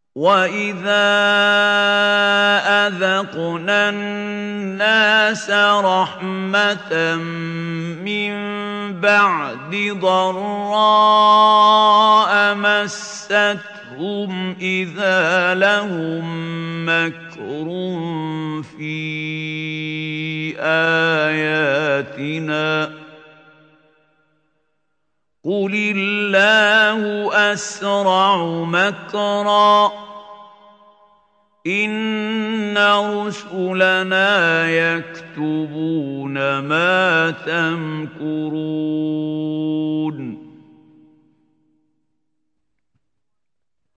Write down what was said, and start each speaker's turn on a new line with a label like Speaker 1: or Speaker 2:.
Speaker 1: وَإِذَا أَذَقْنَا النَّاسَ رَحْمَةً مِّن بَعْدِ ضَرَّاءَ مَسَّتْهُمْ إِذَا لَهُم مَّكْرٌ فِي آيَاتِنَا ۚ قُلِ اللَّهُ أَسْرَعُ مَكْرًا ۚ إِنَّ رُسُلَنَا يَكْتُبُونَ مَا تَمْكُرُونَ